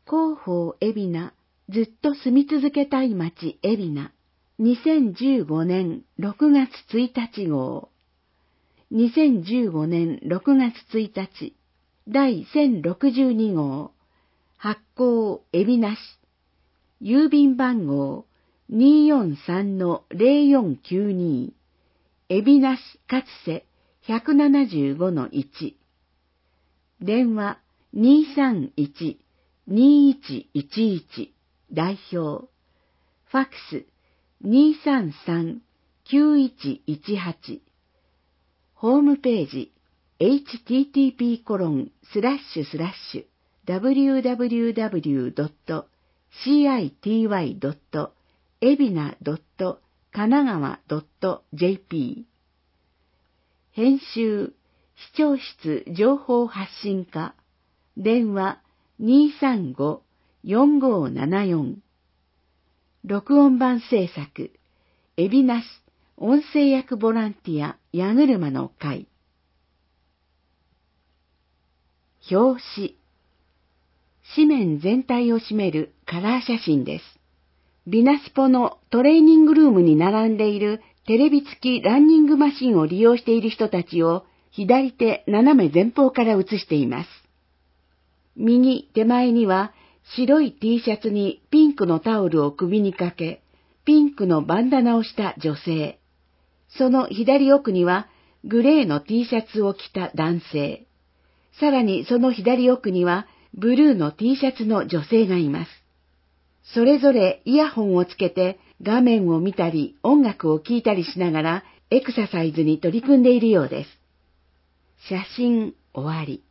広報海老名、ずっと住み続けたい街海老名、2015年6月1日号。2015年6月1日、第1062号、発行海老名市、郵便番号 243-0492、海老名市勝瀬 175-1、電話 231-2111、代表、ファックス 233-9118、ホームページ http://www.city.ebina.kanagawa.jp 編集、視聴室情報発信課、電話 235-4574、録音版制作、海老名市音声役ボランティア矢車の会。表紙。紙面全体を占めるカラー写真です。ビナスポのトレーニングルームに並んでいるテレビ付きランニングマシンを利用している人たちを左手斜め前方から写しています。右手前には白い T シャツにピンクのタオルを首にかけ、ピンクのバンダナをした女性。その左奥にはグレーの T シャツを着た男性。さらにその左奥にはブルーの T シャツの女性がいます。それぞれイヤホンをつけて画面を見たり音楽を聴いたりしながらエクササイズに取り組んでいるようです。写真終わり。